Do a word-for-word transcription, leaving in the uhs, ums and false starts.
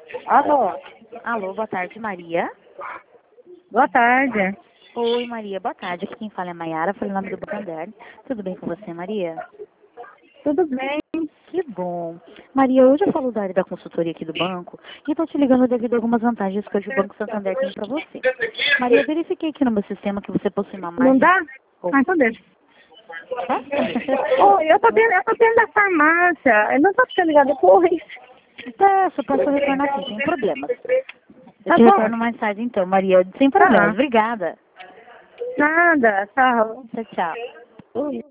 Alô? Alô, boa tarde, Maria. Boa tarde. Oi, Maria, boa tarde. Aqui quem fala é Maiara, falei o nome do Banco. Tudo bem com você, Maria? Tudo bem? Que bom. Maria, hoje eu falo da área da consultoria aqui do banco e estou te ligando devido a algumas vantagens que hoje o Banco Santander tem para você. Maria, verifiquei aqui no meu sistema que você possui uma margem... Não dá? Oh. Ah, então deixa. Tá? Oi, eu tô dentro, eu tô dentro da farmácia. Eu não tô te ligar depois. Peço, posso retornar aqui, sem problemas. Eu Tá te bom. retorno mais tarde então, Maria, sem problemas. Tá. Obrigada. Nada, tchau. Tchau, tchau. Oi.